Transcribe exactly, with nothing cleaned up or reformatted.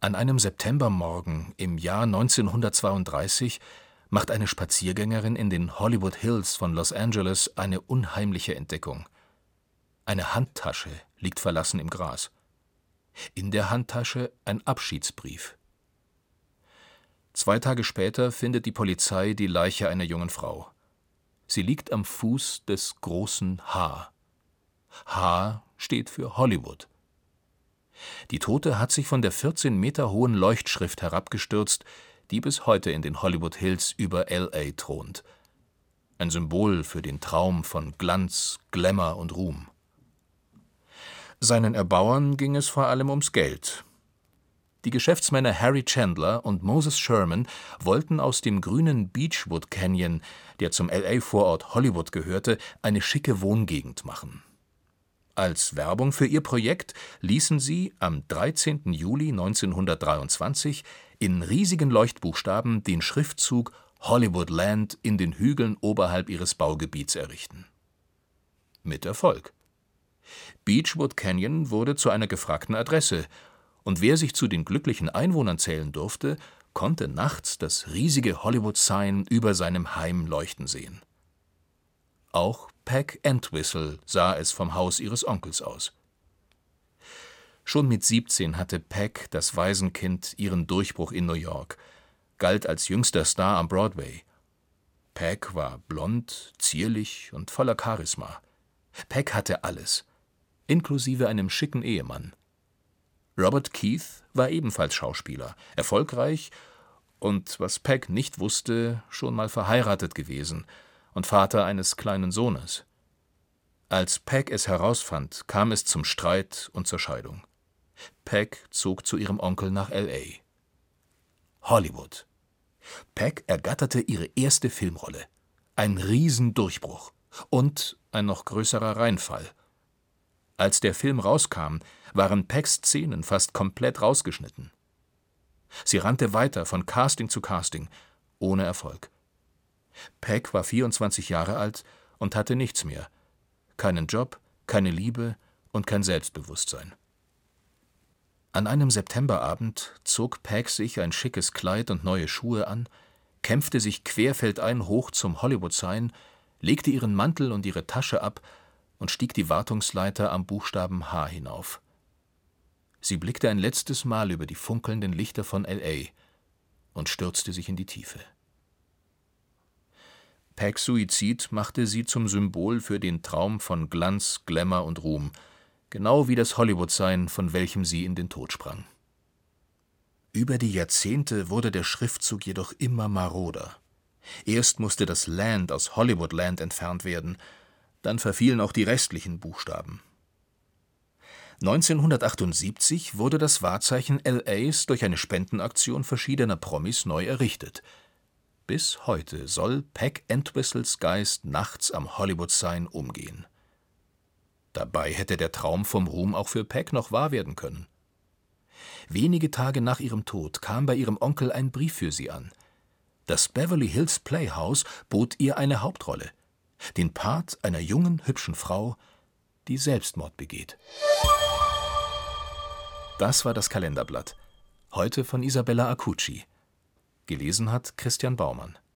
An einem Septembermorgen im Jahr neunzehnhundertzweiunddreißig macht eine Spaziergängerin in den Hollywood Hills von Los Angeles eine unheimliche Entdeckung. Eine Handtasche liegt verlassen im Gras. In der Handtasche ein Abschiedsbrief. Zwei Tage später findet die Polizei die Leiche einer jungen Frau. Sie liegt am Fuß des großen H. H steht für Hollywood. Die Tote hat sich von der vierzehn Meter hohen Leuchtschrift herabgestürzt, die bis heute in den Hollywood Hills über L A thront. Ein Symbol für den Traum von Glanz, Glamour und Ruhm. Seinen Erbauern ging es vor allem ums Geld. Die Geschäftsmänner Harry Chandler und Moses Sherman wollten aus dem grünen Beechwood Canyon, der zum L A-Vorort Hollywood gehörte, eine schicke Wohngegend machen. Als Werbung für ihr Projekt ließen sie am dreizehnten Juli neunzehnhundertdreiundzwanzig in riesigen Leuchtbuchstaben den Schriftzug Hollywood Land in den Hügeln oberhalb ihres Baugebiets errichten. Mit Erfolg. Beechwood Canyon wurde zu einer gefragten Adresse, und wer sich zu den glücklichen Einwohnern zählen durfte, konnte nachts das riesige Hollywood-Sign über seinem Heim leuchten sehen. Auch Peg Entwistle sah es vom Haus ihres Onkels aus. Schon mit siebzehn hatte Peg, das Waisenkind, ihren Durchbruch in New York, galt als jüngster Star am Broadway. Peg war blond, zierlich und voller Charisma. Peg hatte alles, inklusive einem schicken Ehemann. Robert Keith war ebenfalls Schauspieler, erfolgreich und, was Peg nicht wusste, schon mal verheiratet gewesen und Vater eines kleinen Sohnes. Als Peg es herausfand, kam es zum Streit und zur Scheidung. Peg zog zu ihrem Onkel nach L A. Hollywood. Peg ergatterte ihre erste Filmrolle. Ein Riesendurchbruch und ein noch größerer Reinfall. Als der Film rauskam, waren Pegs Szenen fast komplett rausgeschnitten. Sie rannte weiter von Casting zu Casting, ohne Erfolg. Peg war vierundzwanzig Jahre alt und hatte nichts mehr. Keinen Job, keine Liebe und kein Selbstbewusstsein. An einem Septemberabend zog Peg sich ein schickes Kleid und neue Schuhe an, kämpfte sich querfeldein hoch zum Hollywood-Sign, legte ihren Mantel und ihre Tasche ab und stieg die Wartungsleiter am Buchstaben H hinauf. Sie blickte ein letztes Mal über die funkelnden Lichter von L A und stürzte sich in die Tiefe. Pegs Suizid machte sie zum Symbol für den Traum von Glanz, Glamour und Ruhm, genau wie das Hollywood-Sign, von welchem sie in den Tod sprang. Über die Jahrzehnte wurde der Schriftzug jedoch immer maroder. Erst musste das Land aus Hollywood Land entfernt werden, dann verfielen auch die restlichen Buchstaben. neunzehnhundertachtundsiebzig wurde das Wahrzeichen L As durch eine Spendenaktion verschiedener Promis neu errichtet. Bis heute soll Peg Entwistles Geist nachts am Hollywood-Sign umgehen. Dabei hätte der Traum vom Ruhm auch für Peg noch wahr werden können. Wenige Tage nach ihrem Tod kam bei ihrem Onkel ein Brief für sie an. Das Beverly Hills Playhouse bot ihr eine Hauptrolle, den Part einer jungen, hübschen Frau, die Selbstmord begeht. Das war das Kalenderblatt. Heute von Isabella Acucci. Gelesen hat Christian Baumann.